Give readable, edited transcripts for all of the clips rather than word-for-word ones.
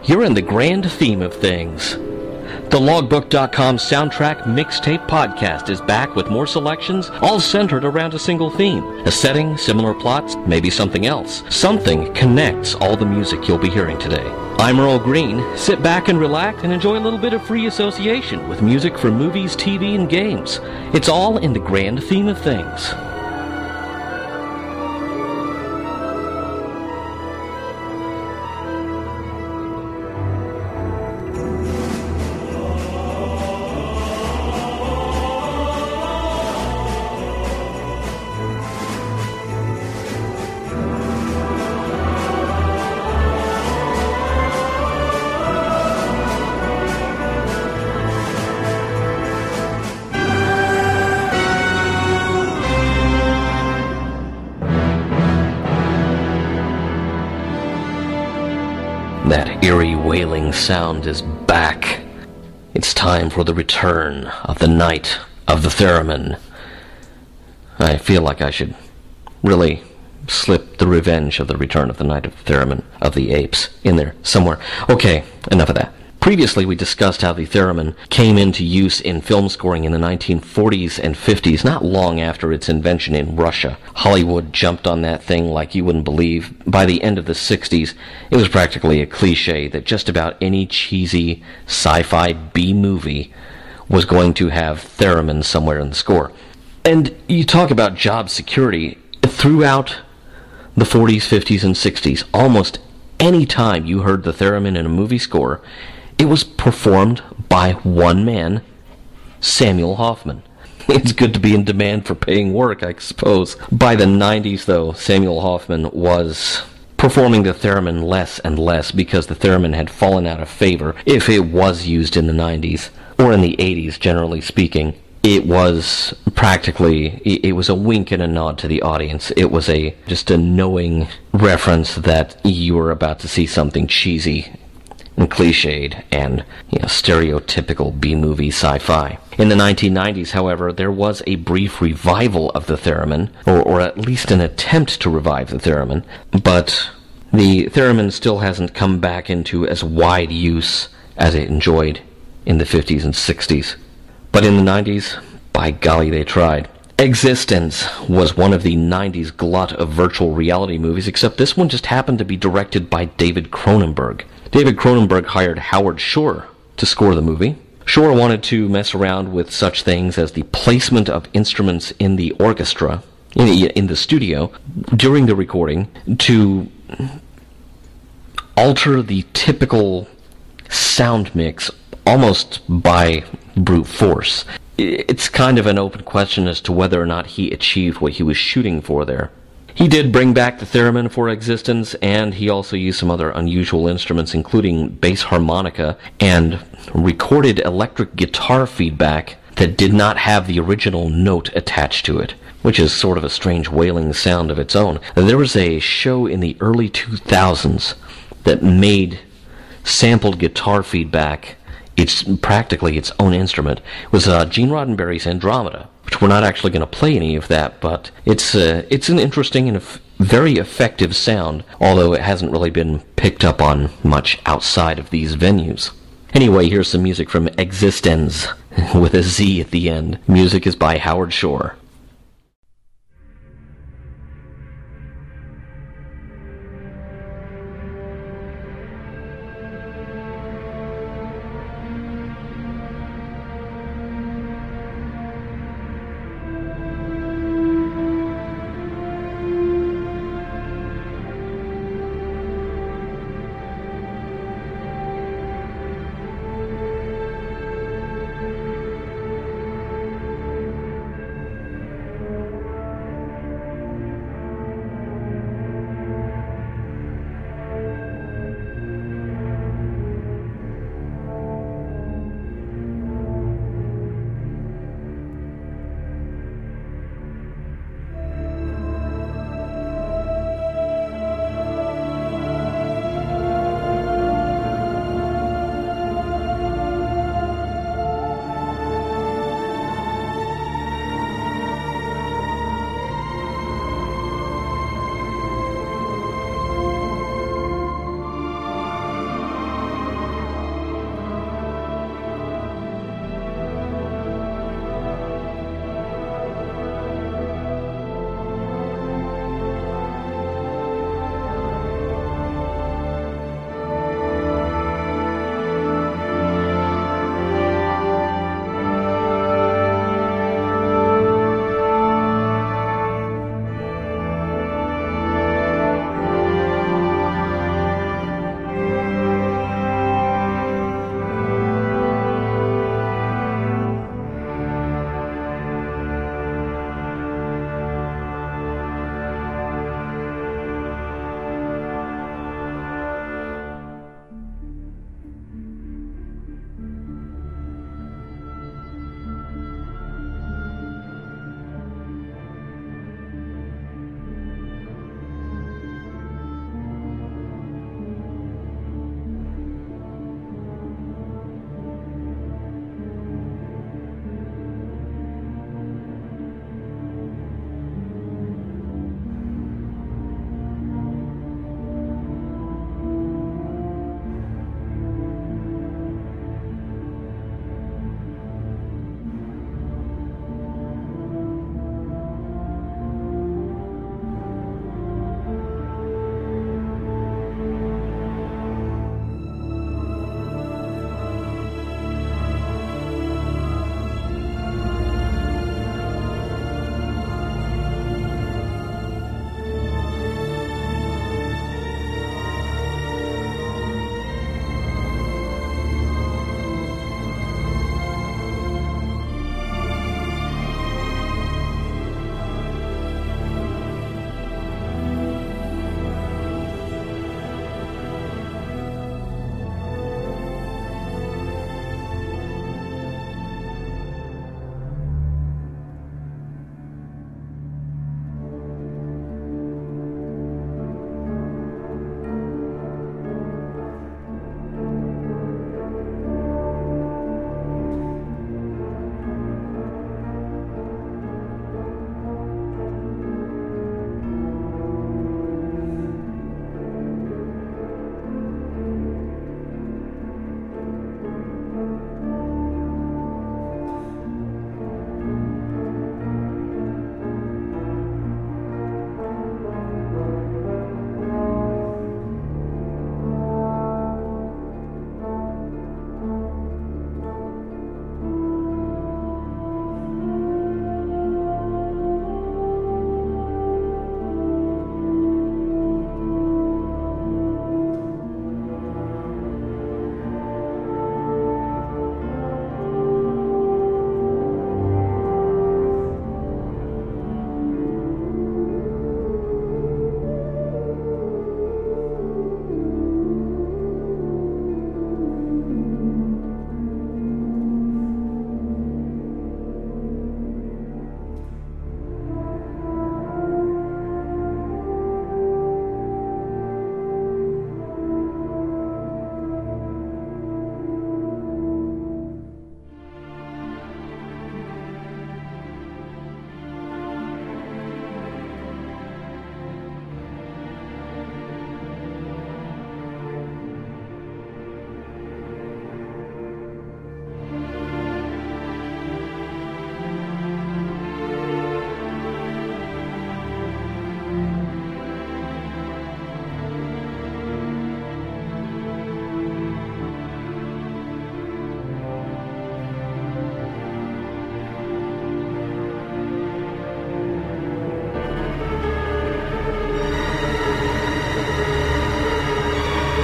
you're in the grand theme of things. The Logbook.com Soundtrack Mixtape Podcast is back with more selections, all centered around a single theme. A setting, similar plots, maybe something else. Something connects all the music you'll be hearing today. I'm Earl Green. Sit back and relax and enjoy a little bit of free association with music from movies, TV, and games. It's all in the grand theme of things. That eerie wailing sound is back. It's time for the return of the Night of the Theremin. I feel like I should really slip the Revenge of the Return of the Night of the Theremin of the Apes in there somewhere. Okay, enough of that. Previously, we discussed how the theremin came into use in film scoring in the 1940s and 50s, not long after its invention in Russia. Hollywood jumped on that thing like you wouldn't believe. By the end of the 60s, it was practically a cliche that just about any cheesy sci-fi B-movie was going to have theremin somewhere in the score. And you talk about job security. Throughout the 40s, 50s, and 60s, almost any time you heard the theremin in a movie score, it was performed by one man, Samuel Hoffman. It's good to be in demand for paying work, I suppose. By the 90s, though, Samuel Hoffman was performing the theremin less and less because the theremin had fallen out of favor. If it was used in the 90s, or in the 80s, generally speaking, it was practically, it was a wink and a nod to the audience. It was just a knowing reference that you were about to see something cheesy and cliched and stereotypical B-movie sci-fi. In the 1990s, however, there was a brief revival of the theremin, or at least an attempt to revive the theremin, but the theremin still hasn't come back into as wide use as it enjoyed in the 50s and 60s. But in the 90s, by golly, they tried. Existence was one of the 90s glut of virtual reality movies, except this one just happened to be directed by David Cronenberg. David Cronenberg hired Howard Shore to score the movie. Shore wanted to mess around with such things as the placement of instruments in the orchestra, in the studio, during the recording, to alter the typical sound mix almost by brute force. It's kind of an open question as to whether or not he achieved what he was shooting for there. He did bring back the theremin for Existence, and he also used some other unusual instruments, including bass harmonica and recorded electric guitar feedback that did not have the original note attached to it, which is sort of a strange wailing sound of its own. There was a show in the early 2000s that made sampled guitar feedback practically its own instrument. It was Gene Roddenberry's Andromeda, which we're not actually going to play any of that, but it's an interesting and very effective sound, although it hasn't really been picked up on much outside of these venues. Anyway, here's some music from Existence, with a Z at the end. Music is by Howard Shore.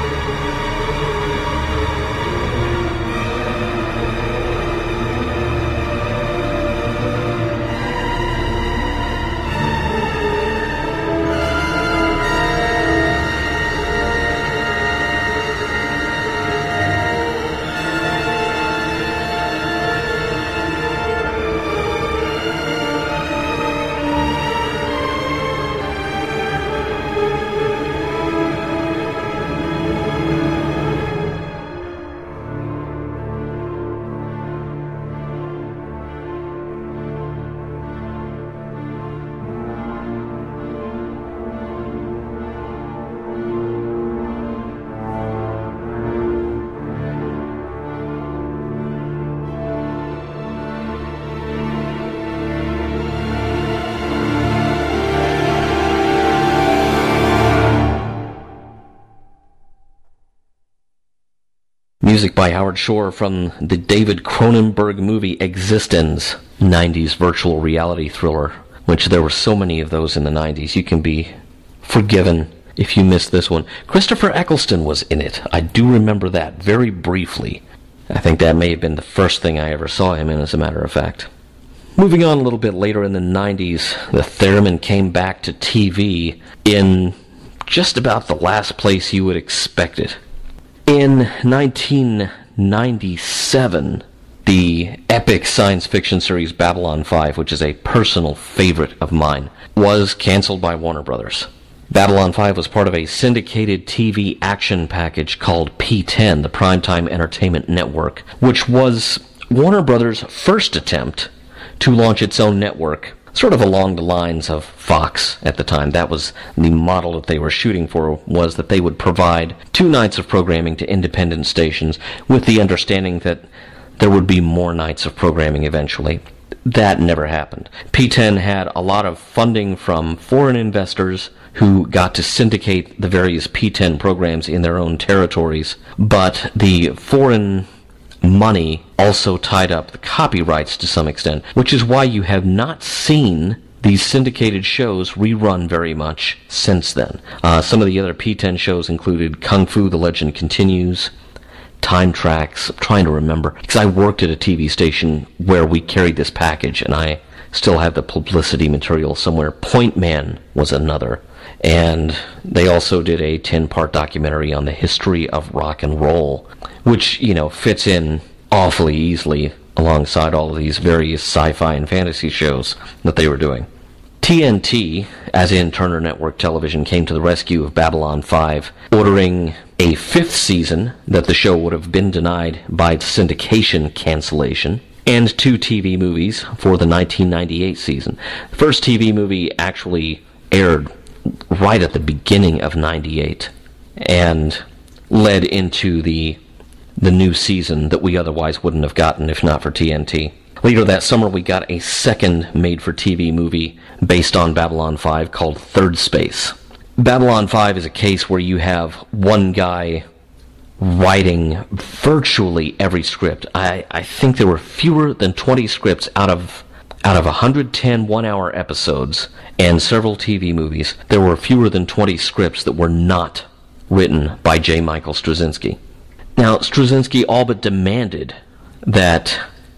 Music by Howard Shore from the David Cronenberg movie Existence, 90s virtual reality thriller, which there were so many of those in the 90s. You can be forgiven if you missed this one. Christopher Eccleston was in it. I do remember that very briefly. I think that may have been the first thing I ever saw him in, as a matter of fact. Moving on a little bit later in the 90s, the Theremin came back to TV in just about the last place you would expect it. In 1997, the epic science fiction series Babylon 5, which is a personal favorite of mine, was canceled by Warner Brothers. Babylon 5 was part of a syndicated TV action package called P10, the Primetime Entertainment Network, which was Warner Brothers' first attempt to launch its own network, sort of along the lines of Fox at the time. That was the model that they were shooting for, was that they would provide 2 nights of programming to independent stations with the understanding that there would be more nights of programming eventually. That never happened. P10 had a lot of funding from foreign investors who got to syndicate the various P10 programs in their own territories, but the foreign money also tied up the copyrights to some extent, which is why you have not seen these syndicated shows rerun very much since then. Some of the other P10 shows included Kung Fu: The Legend Continues, Time Tracks. I'm trying to remember, because I worked at a TV station where we carried this package, and I still have the publicity material somewhere. Point Man was another. And they also did a 10-part documentary on the history of rock and roll, which, fits in awfully easily alongside all of these various sci-fi and fantasy shows that they were doing. TNT, as in Turner Network Television, came to the rescue of Babylon 5, ordering a 5th season that the show would have been denied by syndication cancellation, and 2 TV movies for the 1998 season. The first TV movie actually aired right at the beginning of 98 and led into the new season that we otherwise wouldn't have gotten if not for TNT. Later that summer, we got a second made-for-TV movie based on Babylon 5 called Third Space. Babylon 5 is a case where you have one guy writing virtually every script. I think there were fewer than 20 scripts out of 110 one-hour episodes and several TV movies. There were fewer than 20 scripts that were not written by J. Michael Straczynski. Now, Straczynski all but demanded that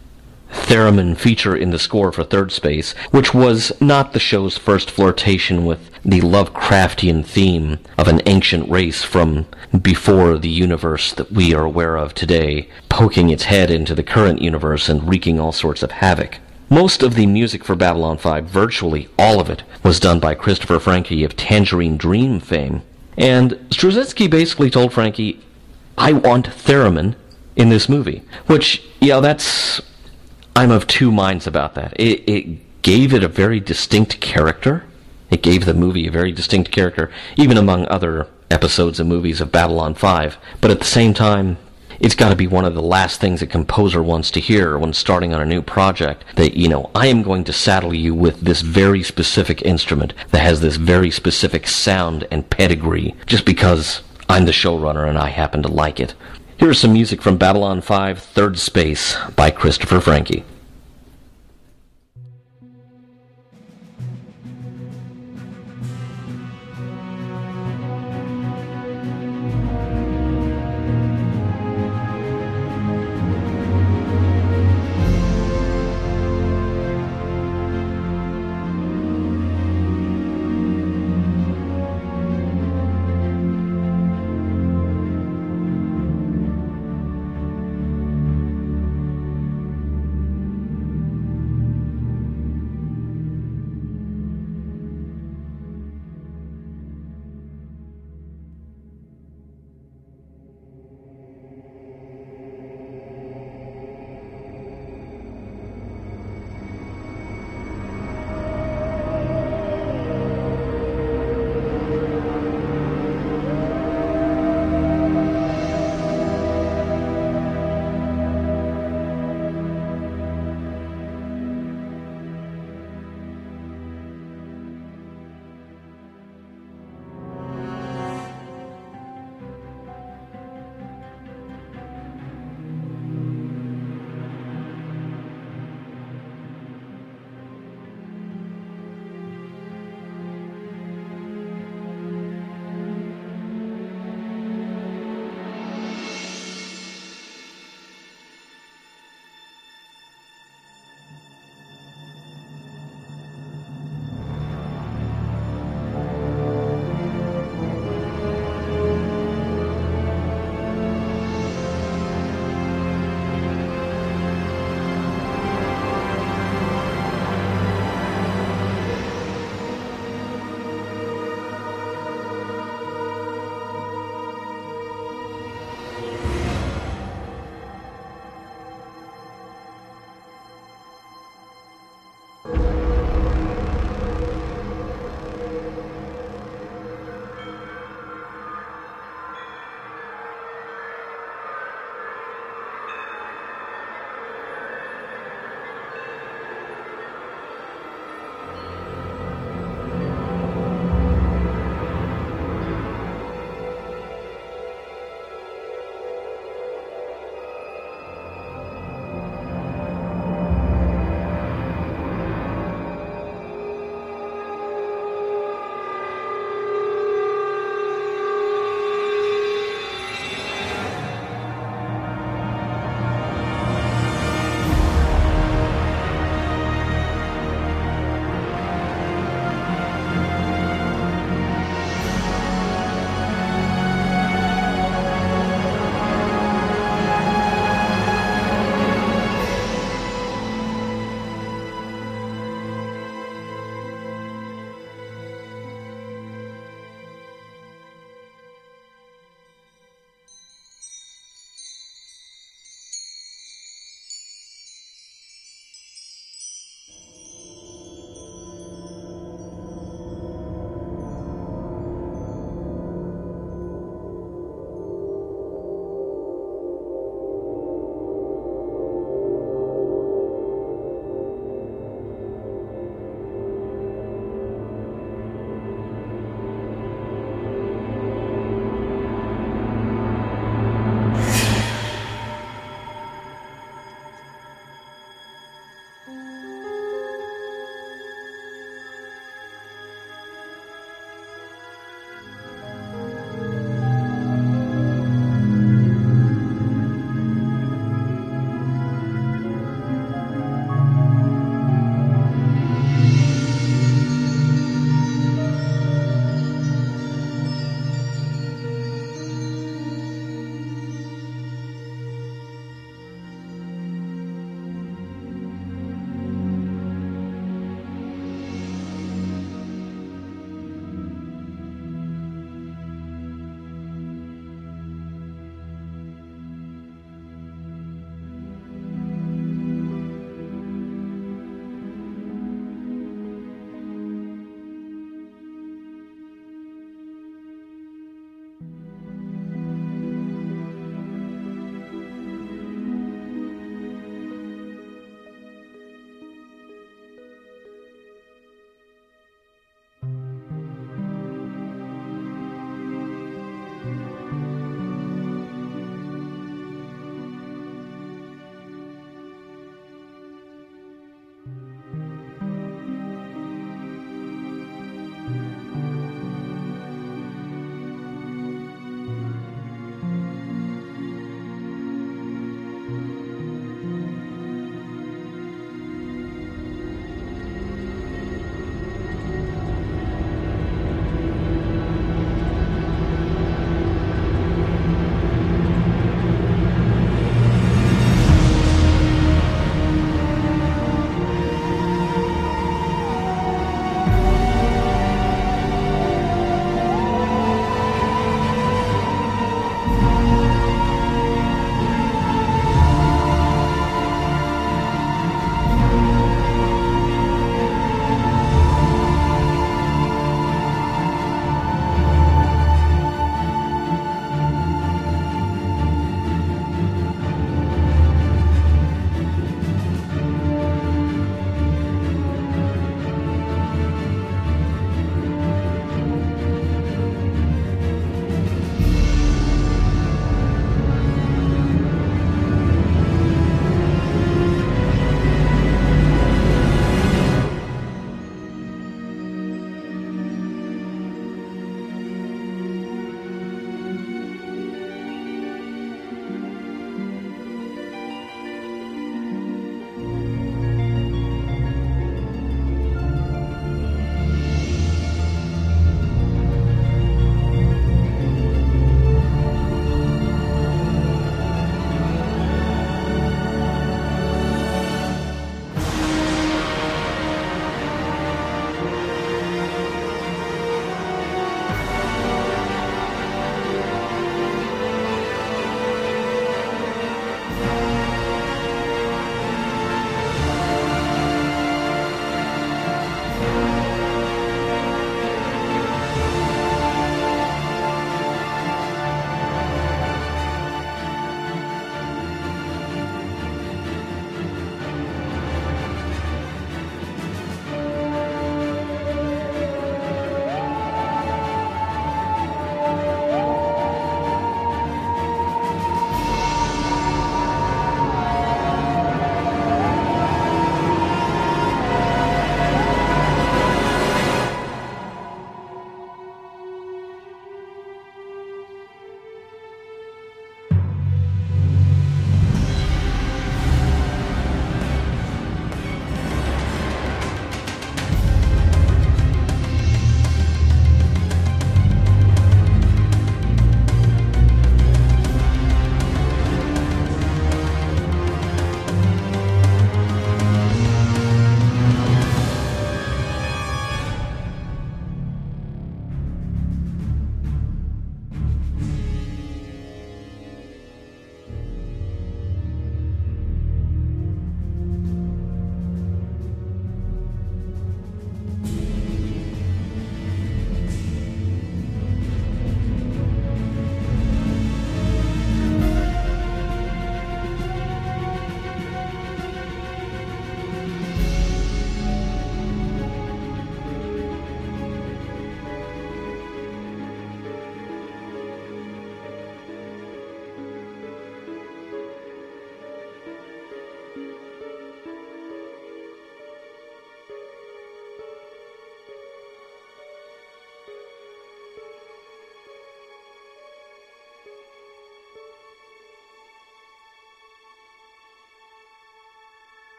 Theremin feature in the score for Third Space, which was not the show's first flirtation with the Lovecraftian theme of an ancient race from before the universe that we are aware of today, poking its head into the current universe and wreaking all sorts of havoc. Most of the music for Babylon 5, virtually all of it, was done by Christopher Franke of Tangerine Dream fame. And Straczynski basically told Franke, I want Theremin in this movie. Which, I'm of 2 minds about that. It gave it a very distinct character. It gave the movie a very distinct character, even among other episodes and movies of Babylon 5. But at the same time, it's got to be one of the last things a composer wants to hear when starting on a new project, that, I am going to saddle you with this very specific instrument that has this very specific sound and pedigree, just because I'm the showrunner and I happen to like it. Here's some music from Babylon 5, Third Space by Christopher Franke.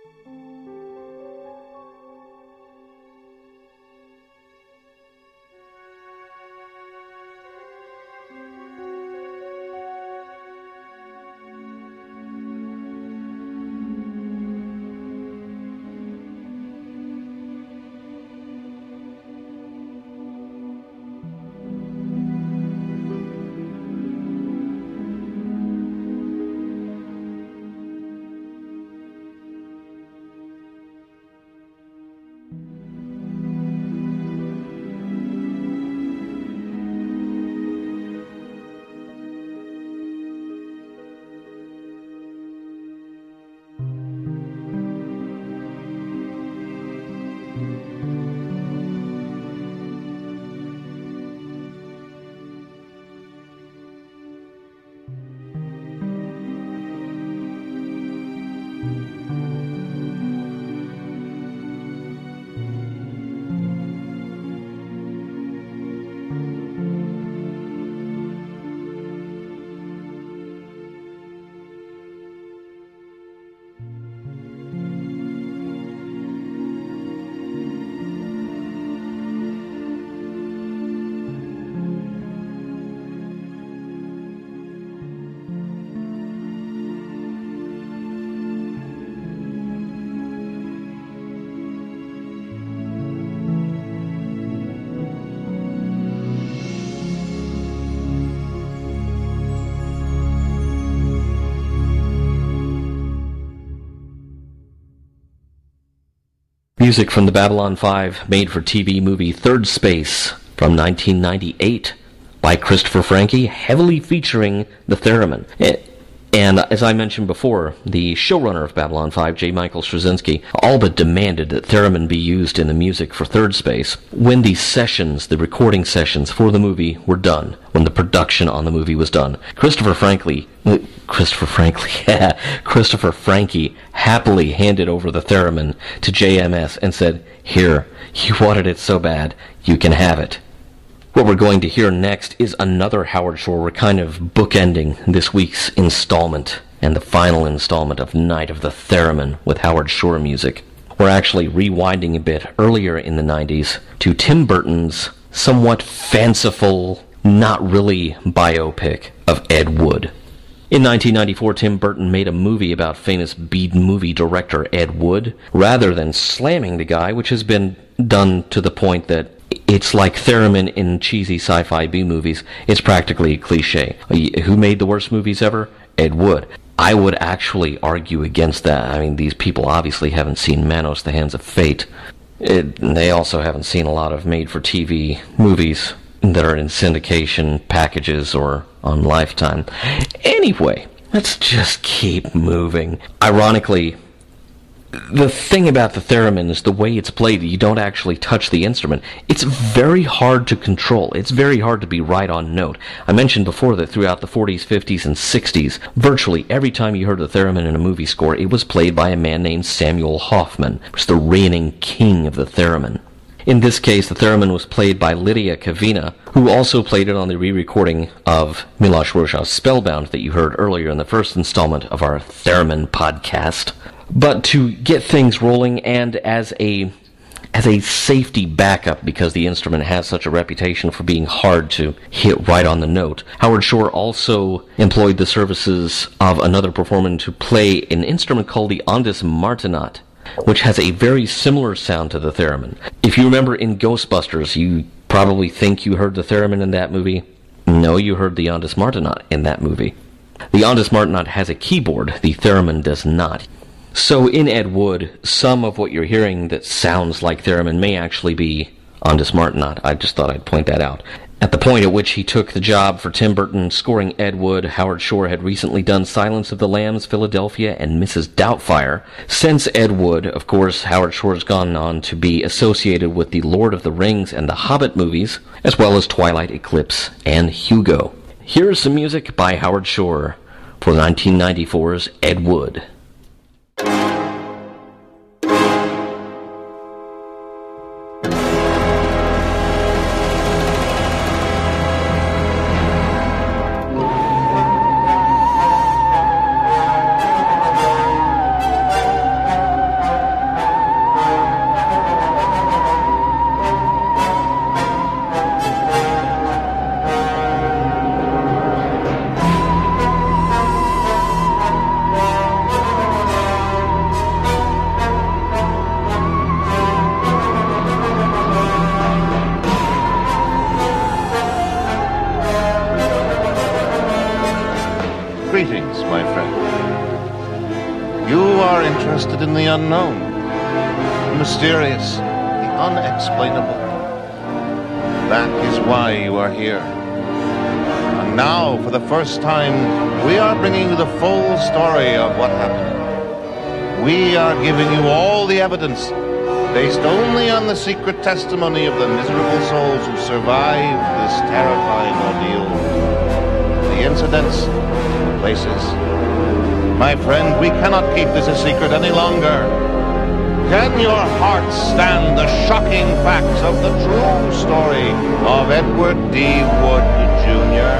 Music from the Babylon 5 made-for-TV movie Third Space from 1998 by Christopher Franke, heavily featuring the theremin. And as I mentioned before, the showrunner of Babylon 5, J. Michael Straczynski, all but demanded that theremin be used in the music for Third Space when the recording sessions for the movie were done, when the production on the movie was done. Christopher Franke happily handed over the theremin to JMS and said, "Here, you wanted it so bad, you can have it." What we're going to hear next is another Howard Shore. We're kind of bookending this week's installment and the final installment of Night of the Theremin with Howard Shore music. We're actually rewinding a bit earlier in the 90s to Tim Burton's somewhat fanciful, not really biopic of Ed Wood. In 1994, Tim Burton made a movie about famous B-movie director Ed Wood, rather than slamming the guy, which has been done to the point that it's like theremin in cheesy sci-fi B-movies. It's practically a cliche. Who made the worst movies ever? Ed Wood. I would actually argue against that. I mean, these people obviously haven't seen Manos, The Hands of Fate. They also haven't seen a lot of made-for-TV movies that are in syndication packages or on Lifetime. Anyway, let's just keep moving. Ironically, the thing about the theremin is the way it's played. You don't actually touch the instrument. It's very hard to control. It's very hard to be right on note. I mentioned before that throughout the 40s, 50s, and 60s, virtually every time you heard the theremin in a movie score, it was played by a man named Samuel Hoffman, who was the reigning king of the theremin. In this case, the theremin was played by Lydia Kavina, who also played it on the re-recording of Miloš Rošav's Spellbound that you heard earlier in the first installment of our theremin podcast. But to get things rolling and as a safety backup, because the instrument has such a reputation for being hard to hit right on the note, Howard Shore also employed the services of another performer to play an instrument called the Ondus Martenot, which has a very similar sound to the theremin. If you remember in Ghostbusters, you probably think you heard the theremin in that movie. No, you heard the Ondus Martenot in that movie. The Ondus Martenot has a keyboard, the theremin does not. So in Ed Wood, some of what you're hearing that sounds like theremin may actually be Ondus Martenot. I just thought I'd point that out. At the point at which he took the job for Tim Burton scoring Ed Wood, Howard Shore had recently done Silence of the Lambs, Philadelphia, and Mrs. Doubtfire. Since Ed Wood, of course, Howard Shore has gone on to be associated with the Lord of the Rings and the Hobbit movies, as well as Twilight Eclipse and Hugo. Here's some music by Howard Shore for 1994's Ed Wood. Greetings, my friend. You are interested in the unknown, the mysterious, the unexplainable. That is why you are here. And now, for the first time, we are bringing you the full story of what happened. We are giving you all the evidence, based only on the secret testimony of the miserable souls who survived this terrifying ordeal. The incidents, the places. My friend, we cannot keep this a secret any longer. Can your heart stand the shocking facts of the true story of Edward D. Wood, Jr.?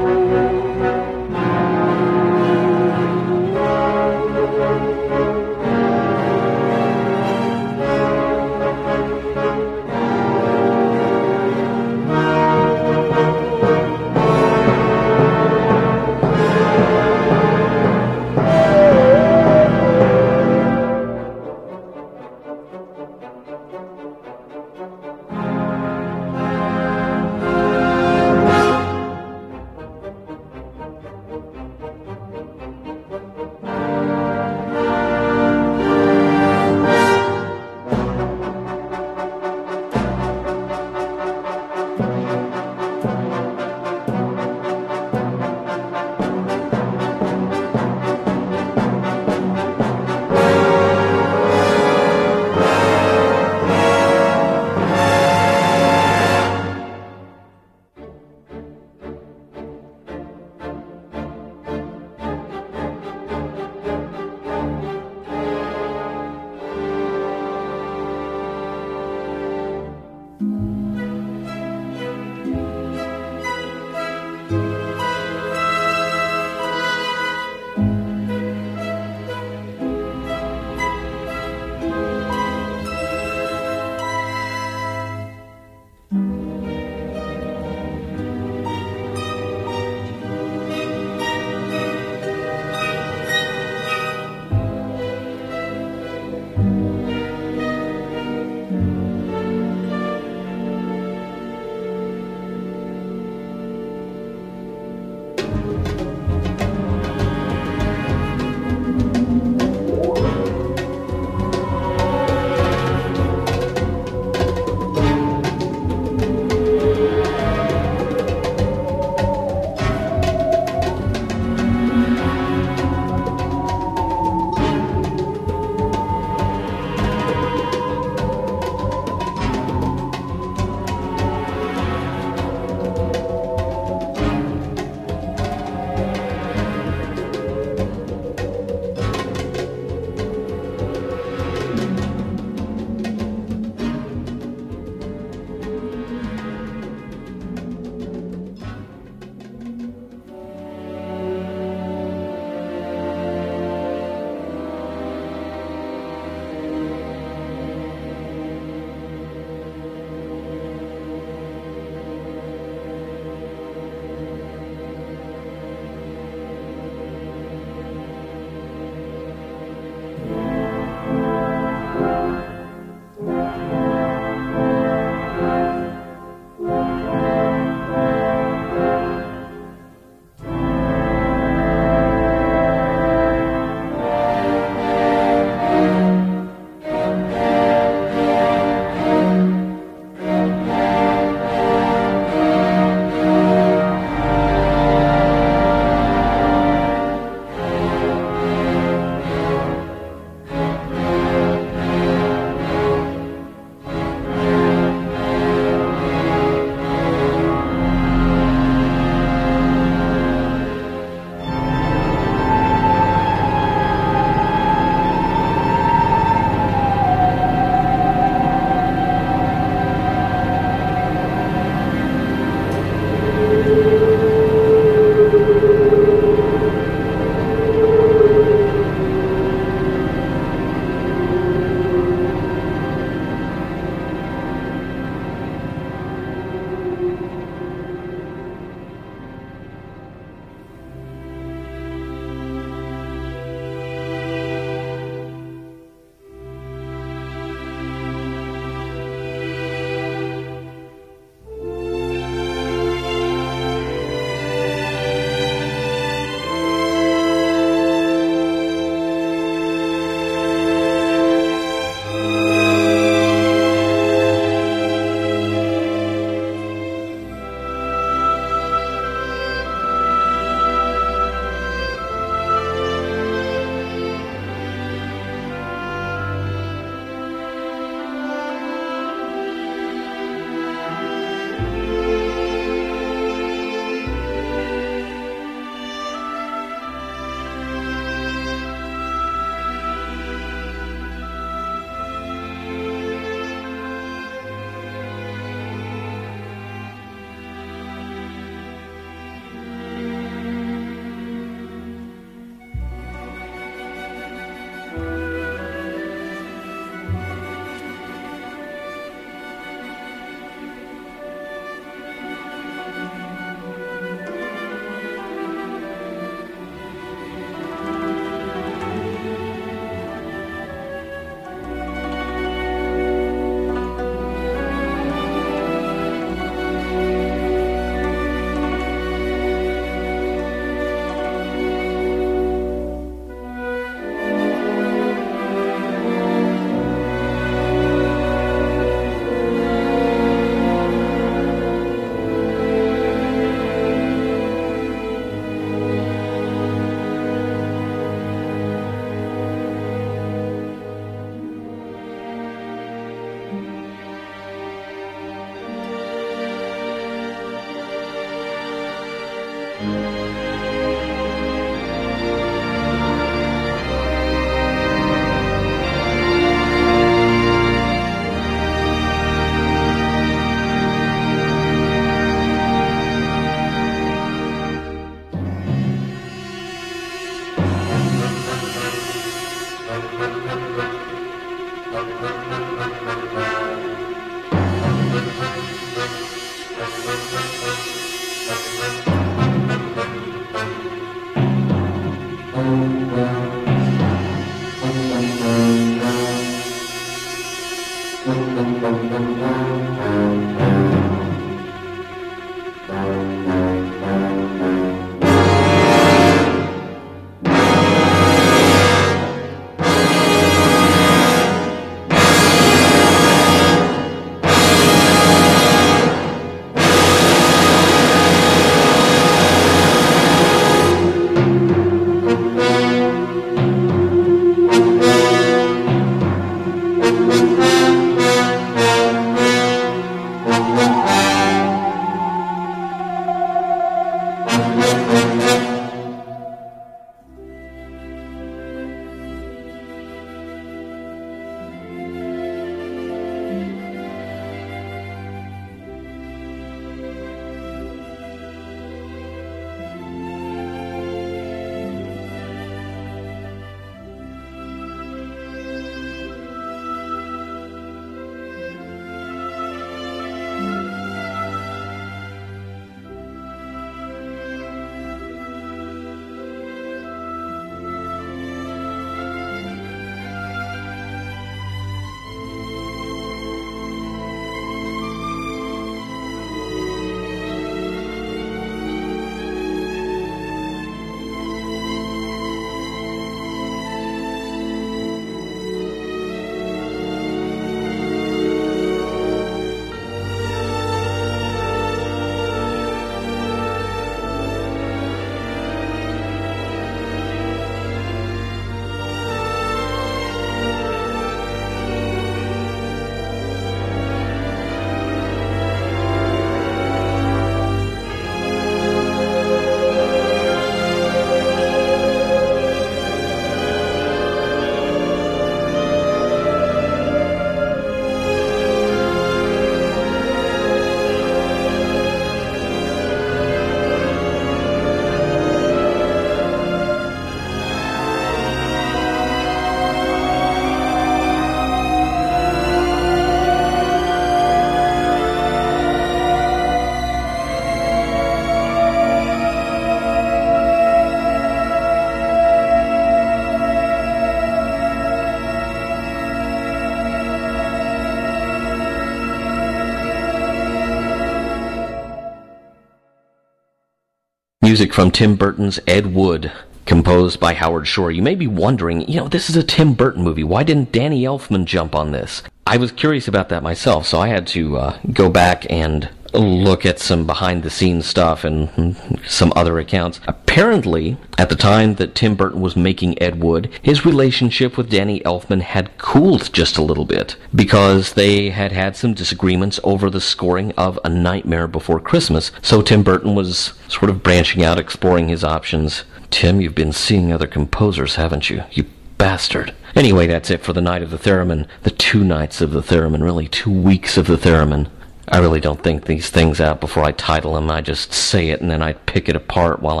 Music from Tim Burton's Ed Wood, composed by Howard Shore. You may be wondering, this is a Tim Burton movie. Why didn't Danny Elfman jump on this? I was curious about that myself, so I had to go back and look at some behind-the-scenes stuff and some other accounts. Apparently, at the time that Tim Burton was making Ed Wood, his relationship with Danny Elfman had cooled just a little bit because they had had some disagreements over the scoring of A Nightmare Before Christmas, so Tim Burton was sort of branching out, exploring his options. Tim, you've been seeing other composers, haven't you? You bastard. Anyway, that's it for the Night of the Theremin. The 2 nights of the Theremin, really 2 weeks of the Theremin. I really don't think these things out before I title them. I just say it and then I pick it apart while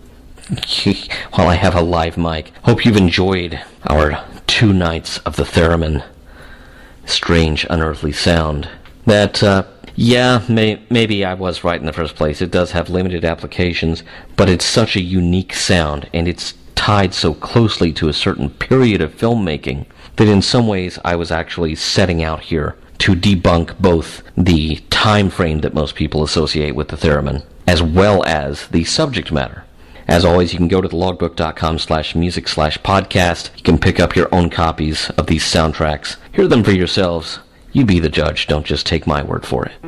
I have a live mic. Hope you've enjoyed our 2 nights of the Theremin. Strange, unearthly sound. That, maybe I was right in the first place. It does have limited applications, but it's such a unique sound, and it's tied so closely to a certain period of filmmaking that in some ways I was actually setting out here to debunk both the time frame that most people associate with the theremin, as well as the subject matter. As always, you can go to thelogbook.com/music/podcast. You can pick up your own copies of these soundtracks. Hear them for yourselves. You be the judge. Don't just take my word for it.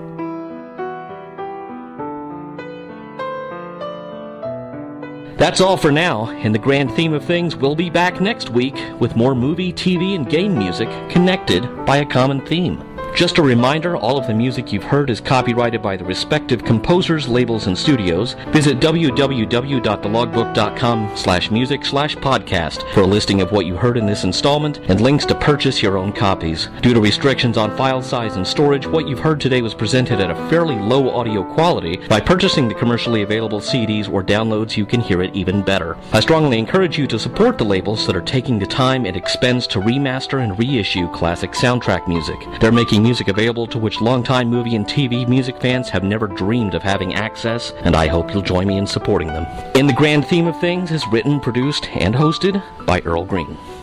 That's all for now. In the grand theme of things, we'll be back next week with more movie, TV, and game music connected by a common theme. Just a reminder, all of the music you've heard is copyrighted by the respective composers, labels, and studios. Visit www.thelogbook.com/music/podcast for a listing of what you heard in this installment and links to purchase your own copies. Due to restrictions on file size and storage, what you've heard today was presented at a fairly low audio quality. By purchasing the commercially available CDs or downloads, you can hear it even better. I strongly encourage you to support the labels that are taking the time and expense to remaster and reissue classic soundtrack music. They're making music available to which longtime movie and TV music fans have never dreamed of having access, and I hope you'll join me in supporting them. And the Grand Theme of Things is written, produced, and hosted by Earl Green.